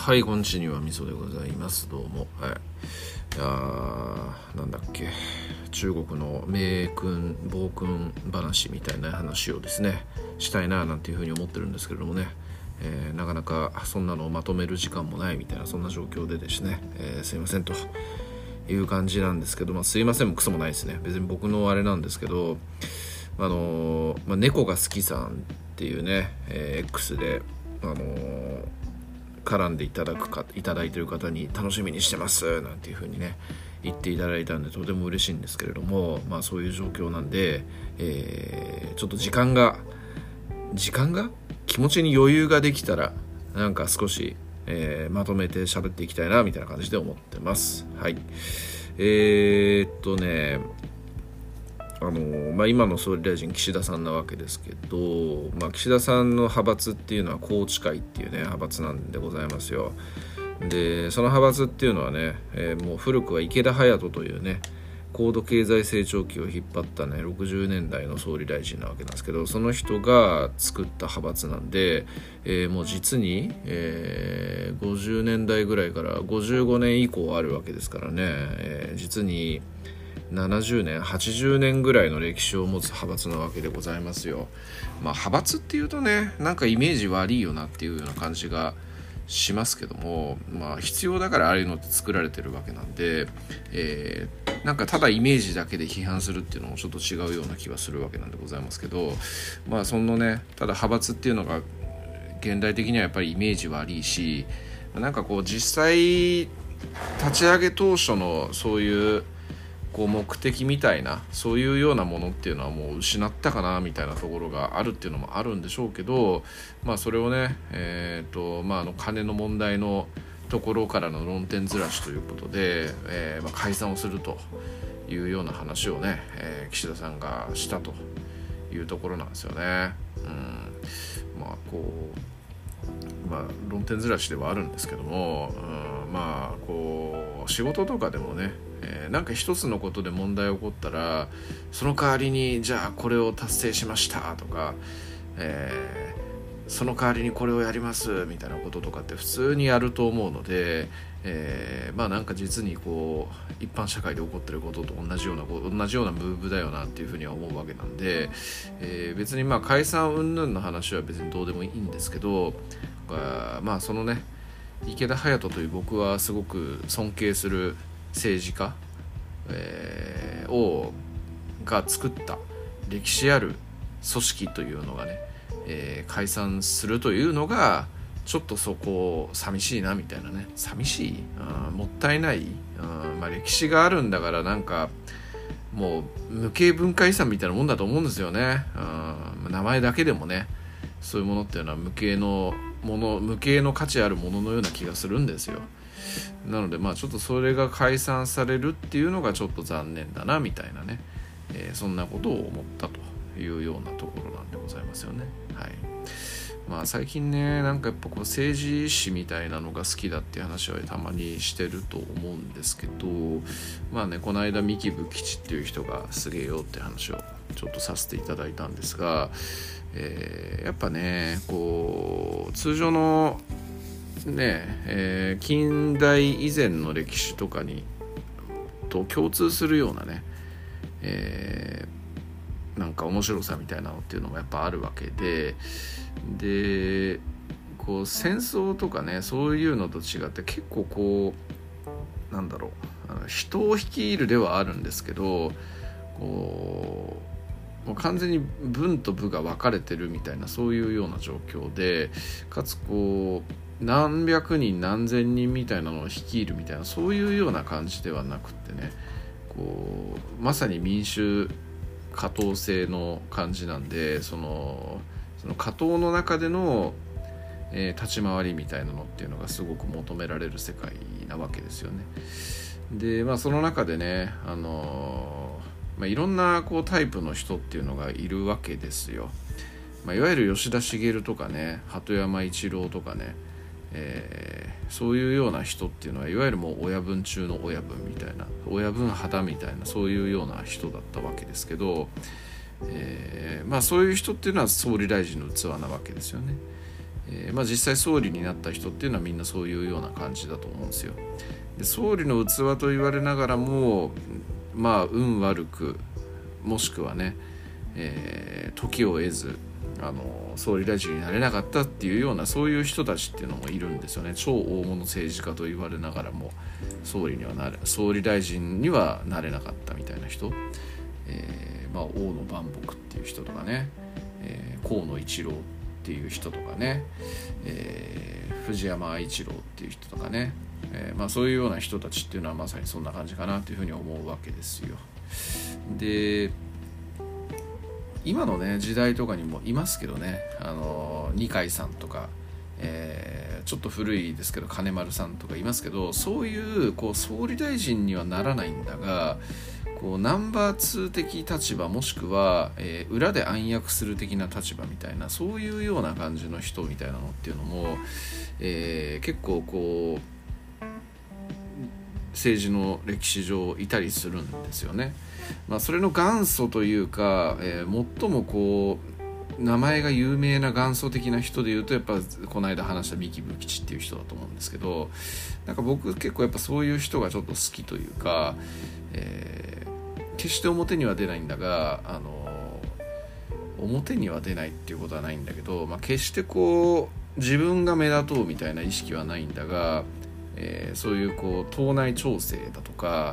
はい、こんにちは、みそでございます。どうも。はい。なんだっけ、中国の名君暴君話みたいな話をですねしたいななんていうふうに思ってるんですけれどもね、なかなかそんなのをまとめる時間もないみたいな、そんな状況でですね、すいませんという感じなんですけど、すいませんもクソもないですね。別に僕のあれなんですけど、猫が好きさんっていうね、X で絡んでいただいている方に楽しみにしてますなんていう風にね言っていただいたんで、とても嬉しいんですけれども、そういう状況なんで、ちょっと時間が気持ちに余裕ができたらなんか少し、まとめて喋っていきたいなみたいな感じで思ってます。はい。今の総理大臣岸田さんなわけですけど、岸田さんの派閥っていうのは宏池会っていうね派閥なんでございますよ。でその派閥っていうのはね、もう古くは池田勇人というね高度経済成長期を引っ張ったね60年代の総理大臣なわけなんですけど、その人が作った派閥なんで、もう実に、50年代ぐらいから55年以降あるわけですからね、実に70年80年ぐらいの歴史を持つ派閥なわけでございますよ。派閥っていうとねなんかイメージ悪いよなっていうような感じがしますけども、必要だからああいうのって作られてるわけなんで、なんかただイメージだけで批判するっていうのもちょっと違うような気はするわけなんでございますけど、そのねただ派閥っていうのが現代的にはやっぱりイメージ悪いし、なんかこう実際立ち上げ当初のそういう目的みたいなそういうようなものっていうのはもう失ったかなみたいなところがあるっていうのもあるんでしょうけど、それをね、金の問題のところからの論点ずらしということで、解散をするというような話をね、岸田さんがしたというところなんですよね。論点ずらしではあるんですけども、仕事とかでもね、なんか一つのことで問題起こったらその代わりにじゃあこれを達成しましたとか、その代わりにこれをやりますみたいなこととかって普通にやると思うので、なんか実に一般社会で起こってることと同じようなムーブだよなっていうふうには思うわけなんで、別に解散云々の話は別にどうでもいいんですけど、そのね池田勇人という僕はすごく尊敬する政治家、が作った歴史ある組織というのがね、解散するというのがちょっとそこ寂しいなみたいなね。寂しい、もったいない、歴史があるんだからなんかもう無形文化遺産みたいなもんだと思うんですよね。名前だけでもねそういうものっていうのは無形の価値あるもののような気がするんですよ。なのでちょっとそれが解散されるっていうのがちょっと残念だなみたいなね、そんなことを思ったというようなところなんでございますよね。はい。最近ねなんかやっぱ政治史みたいなのが好きだっていう話はたまにしてると思うんですけど、この間三木武吉っていう人がすげえよって話をちょっとさせていただいたんですが、やっぱね通常の近代以前の歴史とかにと共通するようなね、なんか面白さみたいなのっていうのもやっぱあるわけで、戦争とかねそういうのと違って結構人を率いるではあるんですけどもう完全に文と武が分かれてるみたいなそういうような状況で、かつ何百人何千人みたいなのを率いるみたいなそういうような感じではなくってねまさに民主下等制の感じなんで、その下等の中での、立ち回りみたいなのっていうのがすごく求められる世界なわけですよね。でその中でねいろんなタイプの人っていうのがいるわけですよ。いわゆる吉田茂とかね鳩山一郎とかね、そういうような人っていうのはいわゆるもう親分中の親分みたいな親分肌みたいなそういうような人だったわけですけど、そういう人っていうのは総理大臣の器なわけですよね。 実際総理になった人っていうのはみんなそういうような感じだと思うんですよ。で総理の器と言われながらも運悪くもしくはね、時を得ず総理大臣になれなかったっていうようなそういう人たちっていうのもいるんですよね。超大物政治家と言われながらも総理大臣にはなれなかったみたいな人、大野万博っていう人とかね、河野一郎っていう人とかね、藤山愛一郎っていう人とかね、そういうような人たちっていうのはまさにそんな感じかなというふうに思うわけですよ。で今のね時代とかにもいますけどね、二階さんとか、ちょっと古いですけど金丸さんとかいますけど、そういう総理大臣にはならないんだがナンバー2的立場もしくは、裏で暗躍する的な立場みたいなそういうような感じの人みたいなのっていうのも、結構政治の歴史上いたりするんですよね。それの元祖というか、最も名前が有名な元祖的な人でいうとやっぱこの間話した三木武吉っていう人だと思うんですけど、なんか僕結構やっぱそういう人がちょっと好きというか、決して表には出ないんだが表には出ないっていうことはないんだけど、決して自分が目立とうみたいな意識はないんだが、そういう党内調整だとか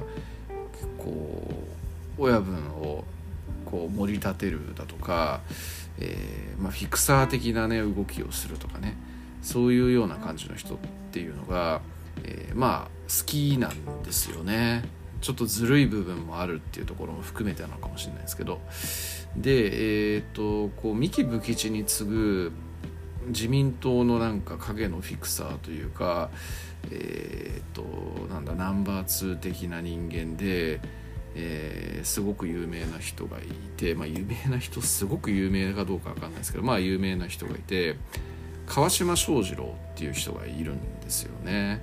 親分を盛り立てるだとか、フィクサー的なね動きをするとかね、そういうような感じの人っていうのが、好きなんですよね。ちょっとずるい部分もあるっていうところも含めてなのかもしれないですけど、で三木武吉に次ぐ自民党のなんか影のフィクサーというか、ナンバー2的な人間で、すごく有名な人がいて、有名な人すごく有名かどうか分かんないですけど、有名な人がいて川島正次郎っていう人がいるんですよね。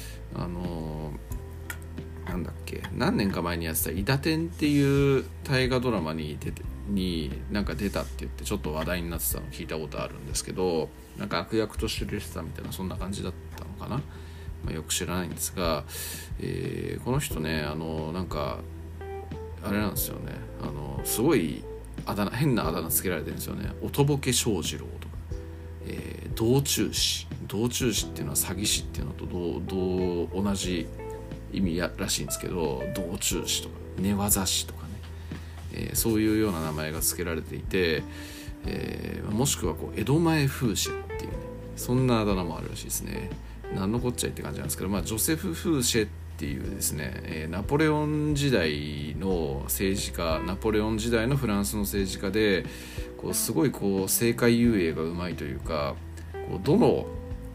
何年か前にやってた「いだてん」っていう大河ドラマになんか出たって言ってちょっと話題になってたのを聞いたことあるんですけど、なんか悪役として出てたみたいなそんな感じだったのかな、よく知らないんですが、この人ねなんかあれなんですよね、すごい変なあだ名つけられてるんですよね。おとぼけ正次郎とか、道中師っていうのは詐欺師っていうのと同じ意味らしいんですけど、道中師とか寝技師とかね、そういうような名前が付けられていて、もしくは江戸前風車っていうね、そんなあだ名もあるらしいですね。何のこっちゃいって感じなんですけど、ジョセフ・フーシェっていうですね、ナポレオン時代の政治家、ナポレオン時代のフランスの政治家で、すごい政界遊泳がうまいというか、どの、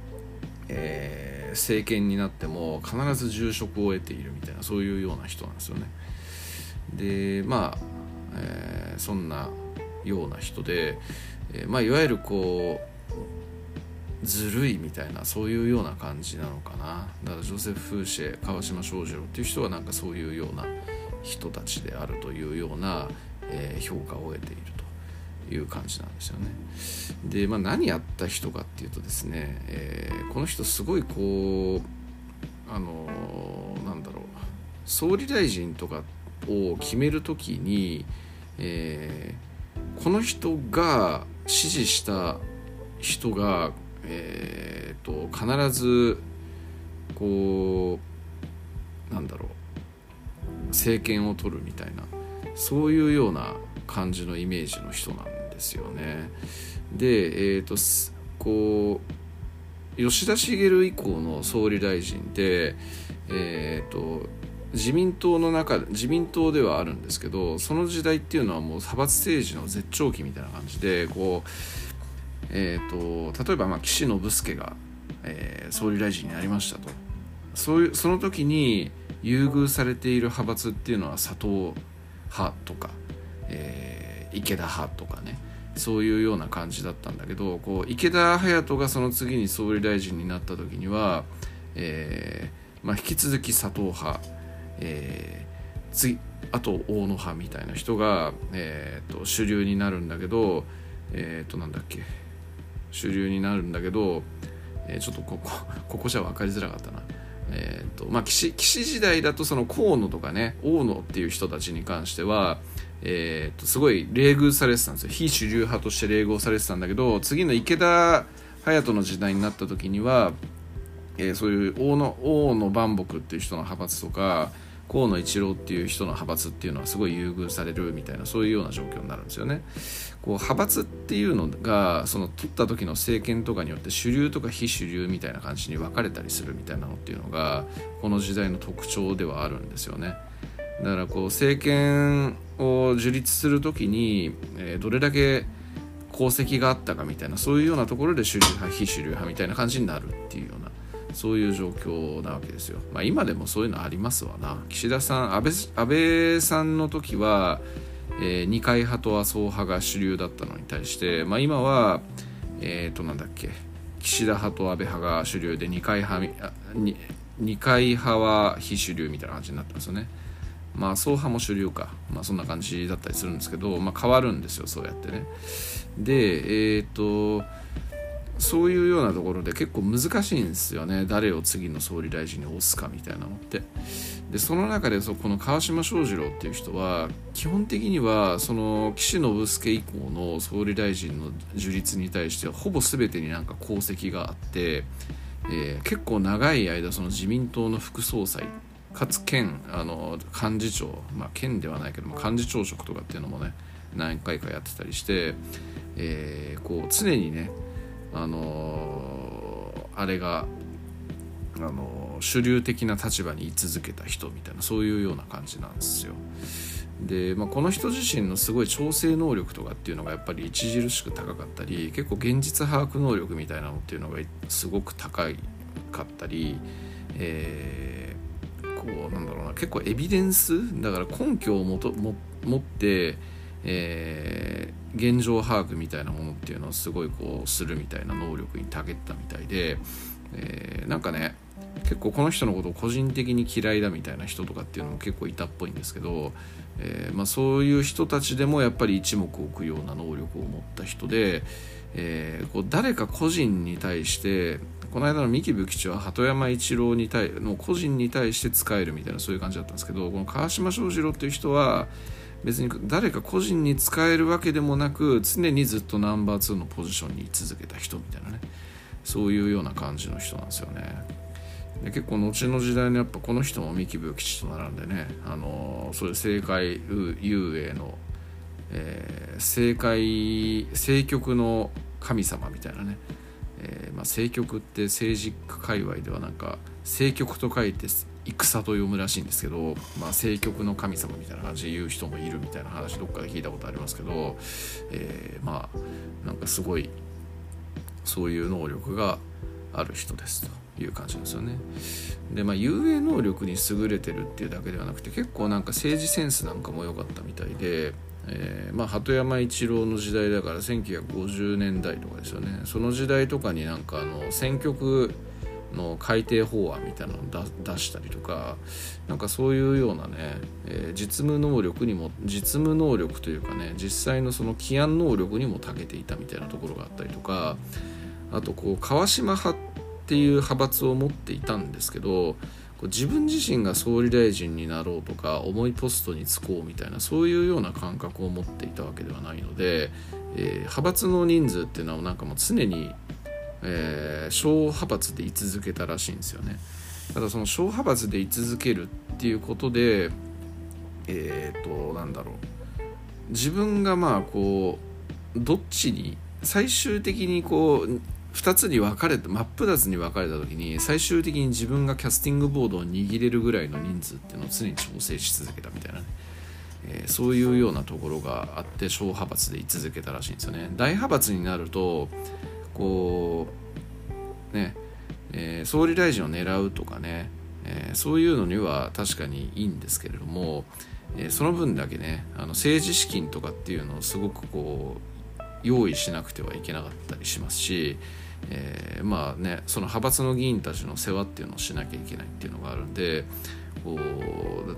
政権になっても必ず重職を得ているみたいなそういうような人なんですよね。でそんなような人で、いわゆるずるいみたいなそういうような感じなのかな。だからジョセフ・フーシェ、川島正次郎っていう人はなんかそういうような人たちであるというような、評価を得ているという感じなんですよね。で、何やった人かっていうとですね、この人すごい総理大臣とかを決めるときに、この人が支持した人が、必ず政権を取るみたいなそういうような感じのイメージの人なんですよね。で、吉田茂以降の総理大臣で、自民党ではあるんですけど、その時代っていうのはもう派閥政治の絶頂期みたいな感じで例えば岸信介が、総理大臣になりましたと、その時に優遇されている派閥っていうのは佐藤派とか、池田派とかね、そういうような感じだったんだけど、池田隼人がその次に総理大臣になった時には、引き続き佐藤派、あと大野派みたいな人が、主流になるんだけど、 主流になるんだけど、ちょっとここじゃ分かりづらかったな。岸時代だとその河野とかね大野っていう人たちに関しては、すごい冷遇されてたんですよ。非主流派として冷遇されてたんだけど、次の池田隼人の時代になった時には、そういう大野万博っていう人の派閥とか河野一郎っていう人の派閥っていうのはすごい優遇されるみたいな、そういうような状況になるんですよね。こう派閥っていうのがその取った時の政権とかによって主流とか非主流みたいな感じに分かれたりするみたいなのっていうのがこの時代の特徴ではあるんですよね。だからこう政権を樹立する時に、どれだけ功績があったかみたいな、そういうようなところで主流派非主流派みたいな感じになるっていうような、そういう状況なわけですよ。今でもそういうのありますわな。岸田さん、安倍さんの時は、二階派と麻生派が主流だったのに対して、今はなんだっけ、岸田派と安倍派が主流で二階派は非主流みたいな感じになったんですよね。麻生派も主流か、そんな感じだったりするんですけど、変わるんですよ、そうやってね。でそういうようなところで結構難しいんですよね、誰を次の総理大臣に推すかみたいなのって。でその中でこの川島翔司郎っていう人は基本的にはその岸信介以降の総理大臣の樹立に対してはほぼ全てになんか功績があって、結構長い間その自民党の副総裁かつ県幹事長、県ではないけども幹事長職とかっていうのもね何回かやってたりして、こう常にねあれが主流的な立場に居続けた人みたいな、そういうような感じなんですよ。で、この人自身のすごい調整能力とかっていうのがやっぱり著しく高かったり、結構現実把握能力みたいなのっていうのがすごく高かったり、こうなんだろうな、結構エビデンスだから根拠を持って、現状把握みたいなものっていうのをすごいこうするみたいな能力に長けたみたいで、なんかね結構この人のことを個人的に嫌いだみたいな人とかっていうのも結構いたっぽいんですけど、そういう人たちでもやっぱり一目置くような能力を持った人で、こう誰か個人に対してこの間の三木武吉は鳩山一郎の個人に対して使えるみたいなそういう感じだったんですけど、この川島翔司郎っていう人は別に誰か個人に使えるわけでもなく常にずっとナンバー2のポジションに居続けた人みたいなね、そういうような感じの人なんですよね。で結構後の時代にやっぱこの人も三木武吉と並んでね、そういう政界遊泳の、政局の神様みたいなね、政局って政治家界隈ではなんか政局と書いて戦と読むらしいんですけど、政局の神様みたいな感じで言う人もいるみたいな話どっかで聞いたことありますけど、なんかすごいそういう能力がある人ですという感じですよね。で遊泳能力に優れてるっていうだけではなくて結構なんか政治センスなんかも良かったみたいで、鳩山一郎の時代だから1950年代とかですよね。その時代とかになんか選挙区の改定法案みたいなのを出したりとか、なんかそういうようなね、実務能力というかね、実際のその起案能力にも長けていたみたいなところがあったりとか、あとこう川島派っていう派閥を持っていたんですけど、自分自身が総理大臣になろうとか重いポストに就こうみたいなそういうような感覚を持っていたわけではないので、派閥の人数っていうのはなんかもう常に、小派閥で居続けたらしいんですよね。ただその小派閥で居続けるっていうことでなんだろう、自分がこうどっちに最終的にこう2つに分かれて真っ二つに分かれた時に最終的に自分がキャスティングボードを握れるぐらいの人数っていうのを常に調整し続けたみたいなね、そういうようなところがあって小派閥で居続けたらしいんですよね。大派閥になるとこうね、総理大臣を狙うとかね、そういうのには確かにいいんですけれども、その分だけね政治資金とかっていうのをすごくこう用意しなくてはいけなかったりしますし、その派閥の議員たちの世話っていうのをしなきゃいけないっていうのがあるんで、こう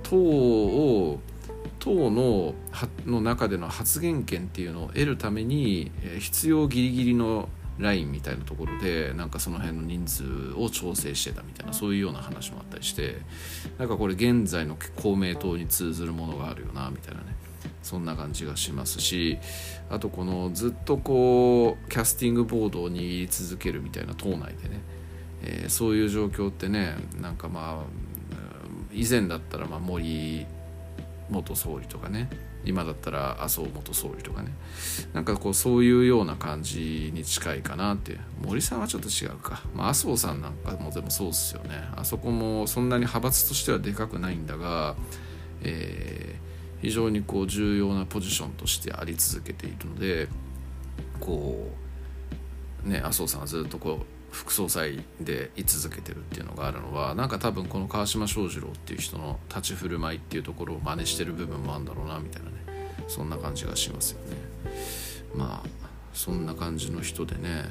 党の中での発言権っていうのを得るために必要ギリギリのラインみたいなところでなんかその辺の人数を調整してたみたいな、そういうような話もあったりして、なんかこれ現在の公明党に通ずるものがあるよなみたいなね、そんな感じがしますし、あとこのずっとこうキャスティングボードを握り続けるみたいな党内でね、そういう状況ってね、なんか以前だったら森元総理とかね、今だったら麻生元総理とかね、なんかこうそういうような感じに近いかなって。森さんはちょっと違うか、麻生さんなんかもでもそうですよね。あそこもそんなに派閥としてはでかくないんだが、非常にこう重要なポジションとしてあり続けているので、こうね、麻生さんはずっとこう副総裁で居続けてるっていうのがあるのは、なんか多分この川島翔二郎っていう人の立ち振る舞いっていうところを真似してる部分もあるんだろうなみたいなね、そんな感じがしますよね。そんな感じの人でね、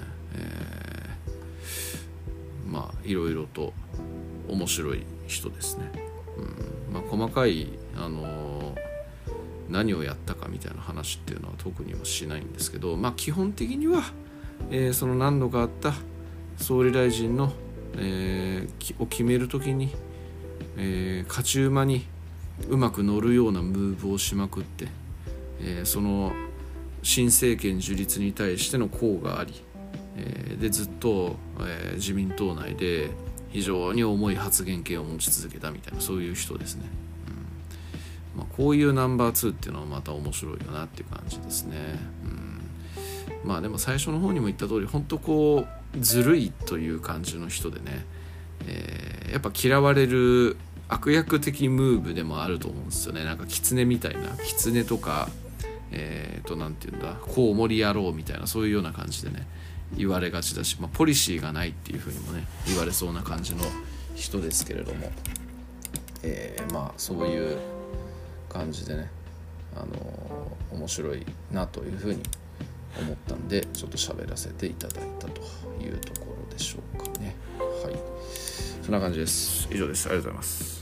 いろいろと面白い人ですね。細かい何をやったかみたいな話っていうのは特にはしないんですけど、基本的には、その何度かあった総理大臣の、を決めるときに、勝ち馬にうまく乗るようなムーブをしまくって、その新政権樹立に対しての功があり、でずっと、自民党内で非常に重い発言権を持ち続けたみたいな、そういう人ですね。こういうナンバー2っていうのはまた面白いよなっていう感じですね。でも最初の方にも言った通り、本当こうずるいという感じの人でね、やっぱ嫌われる悪役的ムーブでもあると思うんですよね。なんか狐みたいな、狐とかなんていうんだ、コウモリ野郎みたいな、そういうような感じでね言われがちだし、ポリシーがないっていうふうにもね言われそうな感じの人ですけれども、そういう感じでね、面白いなというふうに思ったんで、ちょっと喋らせていただいたというところでしょうかね。はい、そんな感じです。以上です。ありがとうございます。